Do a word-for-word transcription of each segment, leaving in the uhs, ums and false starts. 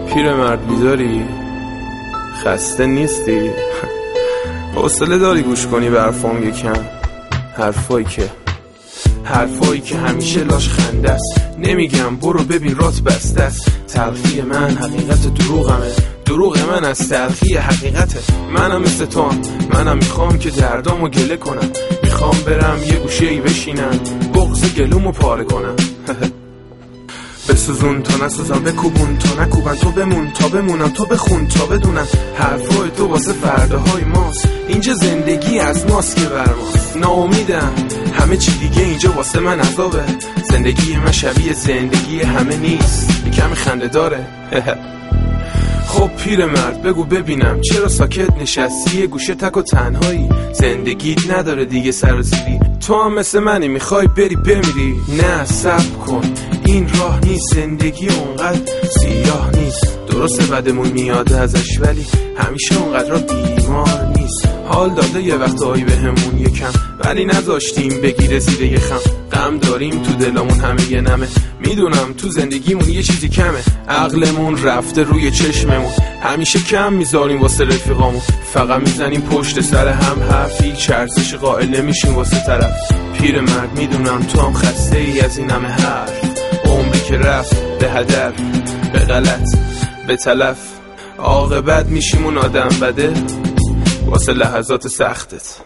پیرمرد بیداری؟ خسته نیستی؟ حوصله داری گوش کنی به حرفام یکم؟ حرفایی که حرفایی که همیشه لاش خنده است. نمیگم برو ببین رات بسته است. تلخی من حقیقت دروغمه، دروغ من از تلخی حقیقته. منم مثل تو هم، منم میخوام که دردامو گله کنم. میخوام برم یه گوشه ای بشینم، بغض گلومو پاره کنم. بسوزون تا نسوزم، بکوبون تا نکوبن، تو بمون تا بمونم، تو بخون تا بدونم. حرفای تو واسه فرداهای ماست، اینجا زندگی از ماست که بر ماست. ناامیدم همه چی دیگه اینجا واسه من عذابه. زندگی من شبیه زندگی همه نیست، کمی خنده داره. خب پیرمرد بگو ببینم چرا ساکت نشستی یه گوشه تک و تنهایی؟ زندگیت نداره دیگه سر و زیری، تو هم مثل منی میخوای بری بمیری. نه صبر کن، این راه نیست، زندگی اونقدر سیاه نیست. درسته بدمون میاد ازش ولی همیشه اونقدر بیمار نیست. حال داده یه وقتایی به همون یکم، ولی نذاشتیم بگیره زیر یه خم. غم داریم تو دلمون همه یه نمه، میدونم تو زندگیمون یه چیزی کمه. عقلمون رفته روی چشممون، همیشه کم میذاریم واسه رفیقامون. فقط میزنیم پشت سر هم حرفی، چرزش قائل نمیشیم واسه طرف. پیرمرد میدونم تو هم خسته ای از این همه حرف. عمری که رفت به هدف، به غلط، به تلف. عاقبت میشیم اون آدم بده واسه لحظات سختت.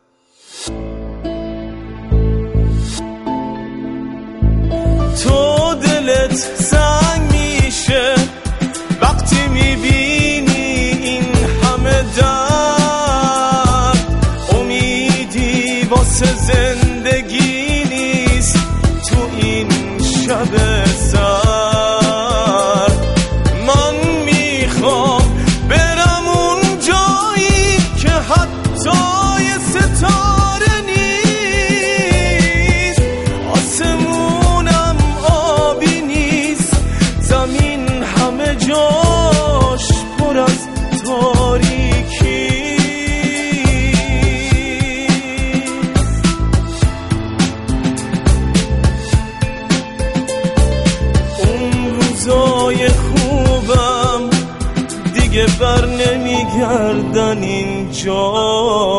تو دلت سنگ میشه وقتی میبینی این همه درد. امیدی واسه زندگی نیست تو این شب سرد. من میخوام برم اون جایی که حتی یه ستاره نیست، آسمونم آبی نیست، زمین همه جاش پر از تاریکی. اون روزای خوبم دیگه بر نمیگردن اینجا.